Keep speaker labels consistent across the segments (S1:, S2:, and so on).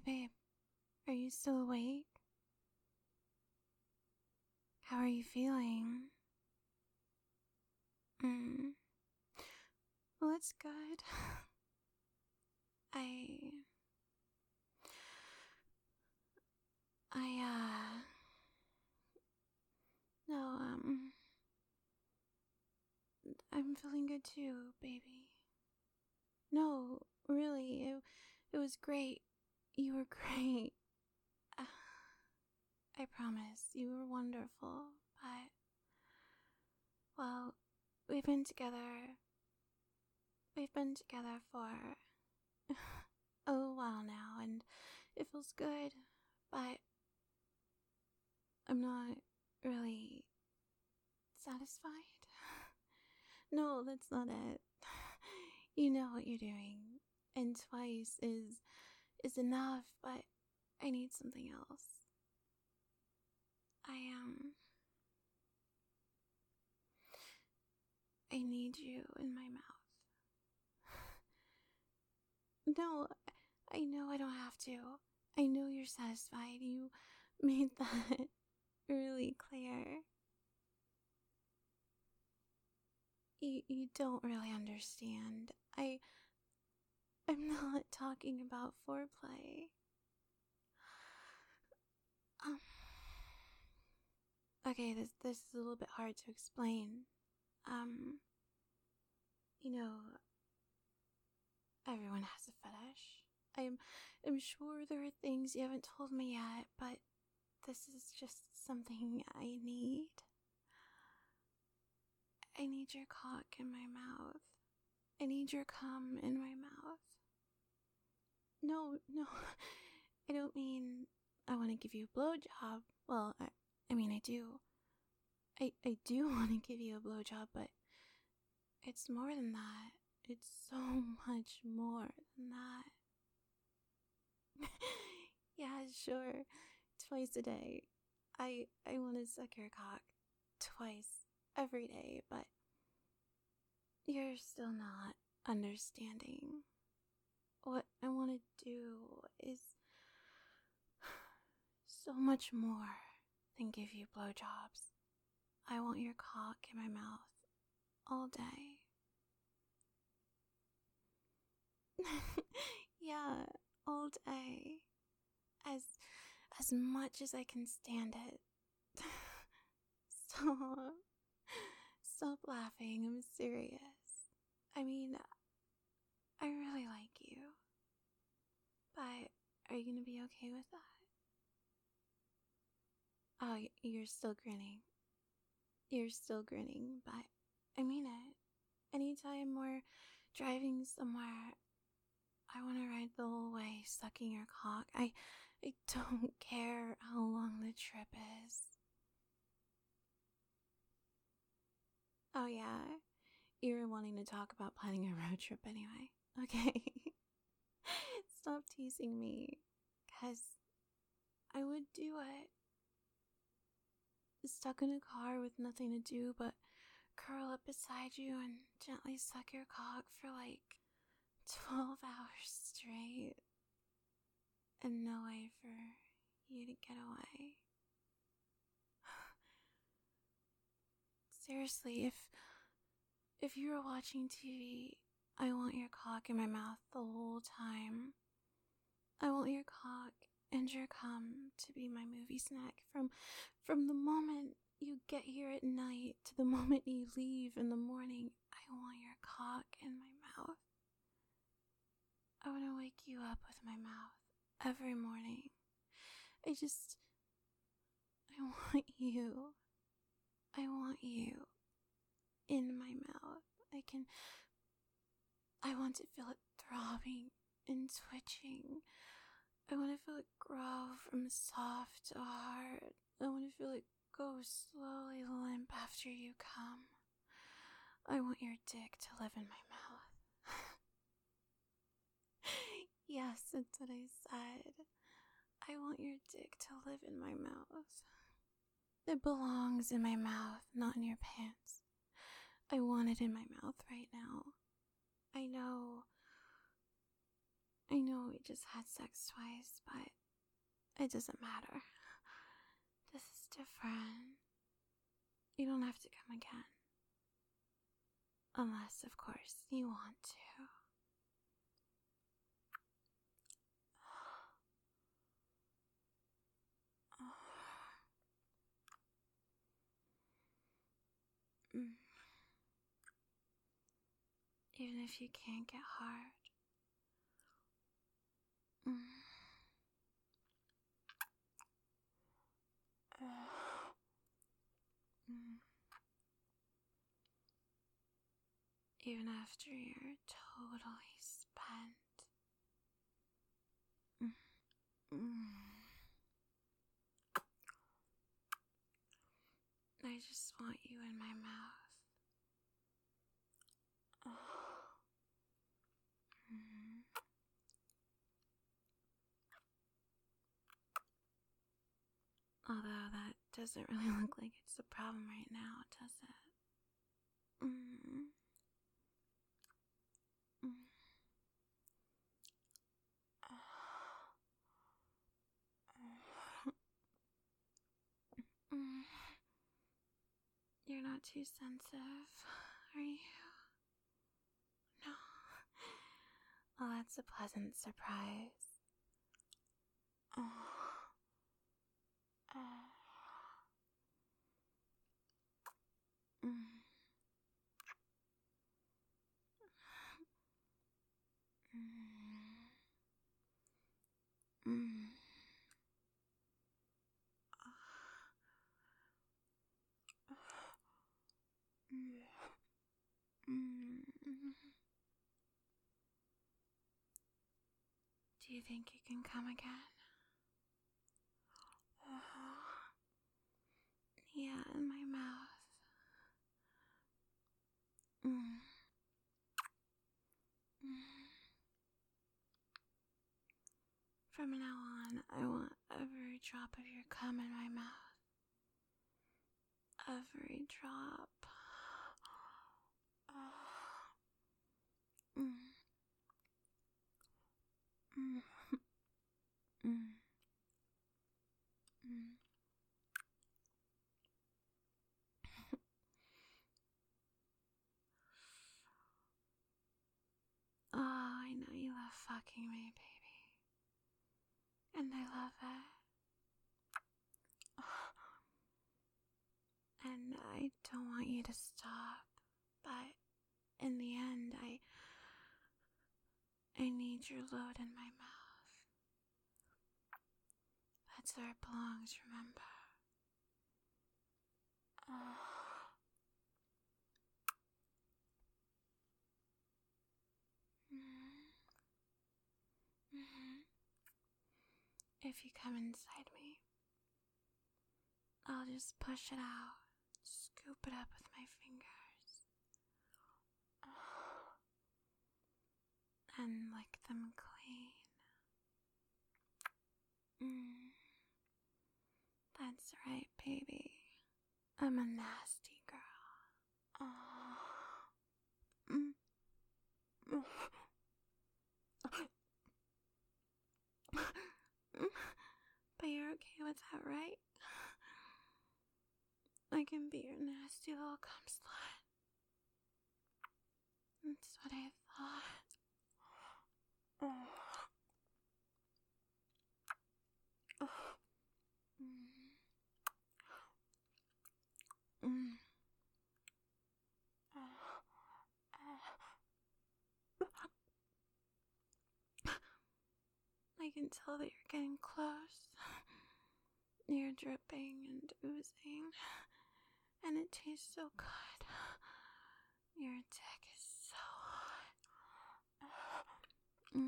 S1: babe. Are you still awake? How are you feeling? Well, that's good. I, no, I'm feeling good too, baby. No, really, it was great. You were great. I promise, you were wonderful, but, well, we've been together for a while now, and it feels good, but I'm not really satisfied. No, that's not it. You know what you're doing, and twice is enough, but I need something else. I need you in my mouth. No, I know I don't have to. I know you're satisfied. You made that really clear. You don't really understand. I'm not talking about foreplay. Um, okay, this is a little bit hard to explain. You know, everyone has a fetish. I'm sure there are things you haven't told me yet, but this is just something I need. I need your cock in my mouth. I need your cum in my mouth. No, I don't mean I want to give you a blowjob. Well, I mean I do. I do want to give you a blowjob, but it's more than that. It's so much more than that. Yeah, sure. Twice a day. I want to suck your cock twice every day, but you're still not understanding. What I want to do is so much more than give you blowjobs. I want your cock in my mouth all day. Yeah, all day. As much as I can stand it. Stop. Stop laughing, I'm serious. I mean, I really like you. But are you gonna be okay with that? Oh, you're still grinning. You're still grinning, but I mean it. Anytime we're driving somewhere, I want to ride the whole way sucking your cock. I don't care how long the trip is. Oh yeah, you were wanting to talk about planning a road trip anyway. Okay. Stop teasing me, 'cause I would do it. Stuck in a car with nothing to do but curl up beside you and gently suck your cock for like 12 hours straight. And no way for you to get away. Seriously, if you were watching TV, I want your cock in my mouth the whole time. I want your cock and your cum to be my movie snack from the moment you get here at night to the moment you leave in the morning. I want your cock in my mouth. I want to wake you up with my mouth every morning. I want you. I want you in my mouth. I want to feel it throbbing and twitching. I want to feel it grow from soft to hard. I want to feel it go slowly limp after you come. I want your dick to live in my mouth. Yes, that's what I said. I want your dick to live in my mouth. It belongs in my mouth, not in your pants. I want it in my mouth right now. I know I know we just had sex twice, but it doesn't matter. This is different. You don't have to come again. Unless, of course, you want to. Even if you can't get hard. Even after you're totally spent. I just want you in my mouth. Although that doesn't really look like it's a problem right now, does it? You're not too sensitive, are you? No. Well, that's a pleasant surprise. Do you think you can come again? Yeah, in my mouth. From now on, I want every drop of your cum in my mouth. Every drop. Oh, I know you love fucking me, baby. And I love it. And I don't want you to stop, but in the end, I need your load in my mouth. That's where it belongs, remember? If you come inside me, I'll just push it out, scoop it up with my fingers, and lick them clean. That's right, baby. I'm a nasty girl. But you're okay with that, right? I can be your nasty little cum slut. That's what I thought. I can tell that you're getting close. You're dripping and oozing, and it tastes so good. Your dick is so hot.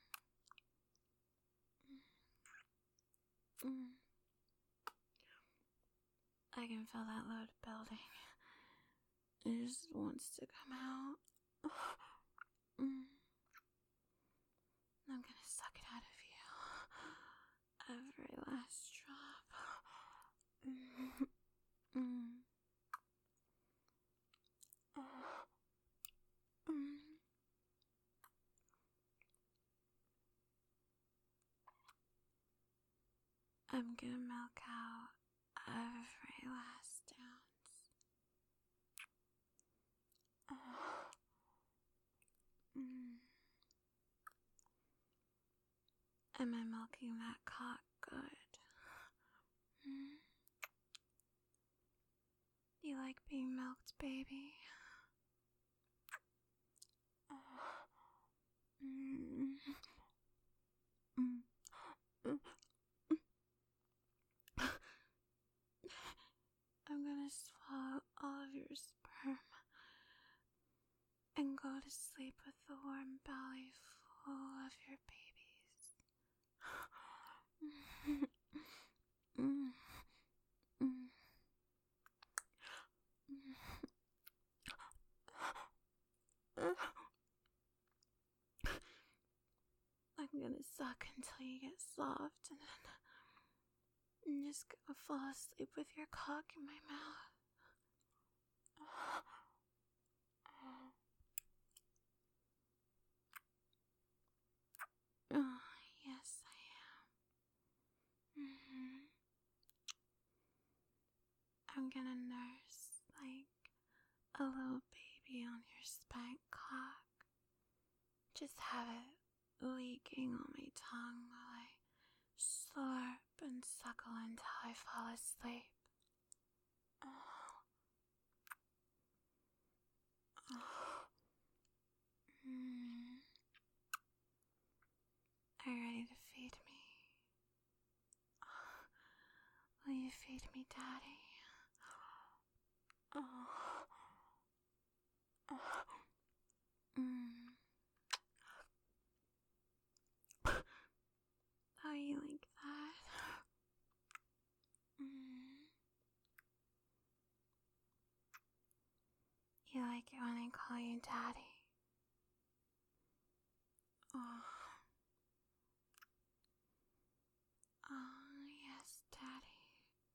S1: I can feel that load building. It just wants to come out. I'm gonna suck it out of you. Every last drop. I'm gonna milk out every last ounce. Am I milking that cock good? You like being milked, baby? I'm gonna swallow all of your sperm and go to sleep with the warm belly full of your babies. I'm gonna suck until you get soft, and then I'm just gonna fall asleep with your cock in my mouth. Oh, yes, I am. I'm gonna nurse like a little baby on your spanked cock. Just have it leaking on my tongue while I slurp and suckle until I fall asleep. Are you ready to feed me? Will you feed me, Daddy? How you like that? You like it when I call you Daddy? Oh, yes, Daddy.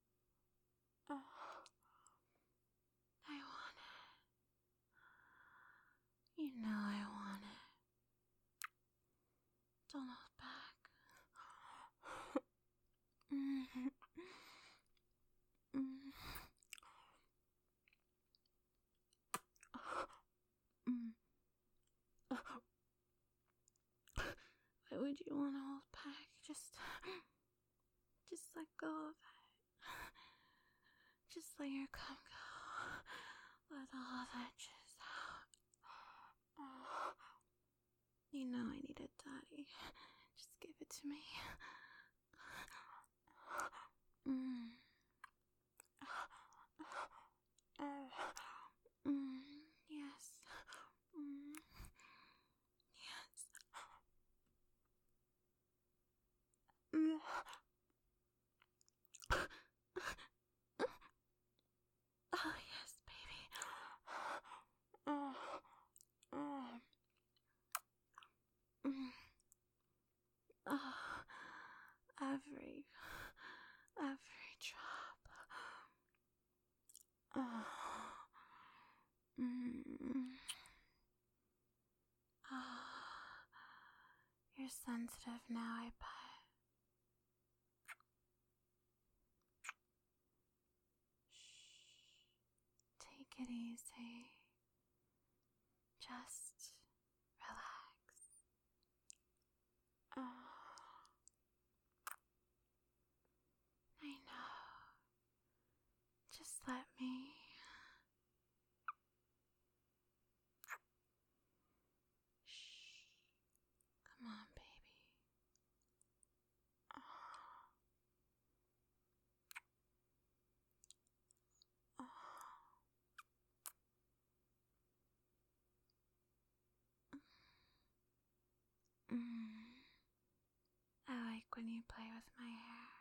S1: I want it. You know I want it. Don't hold back. Why would you want to hold back? Just let go of it. Just let your cum go. Let all that jizz out. You know I need it, Daddy. Just give it to me. Yes. Yes. Oh, yes, baby. Every drop. You're sensitive now, I bet. Shh. Take it easy. Just relax. I know. Just let me. Shh. Come on, baby. I like when you play with my hair.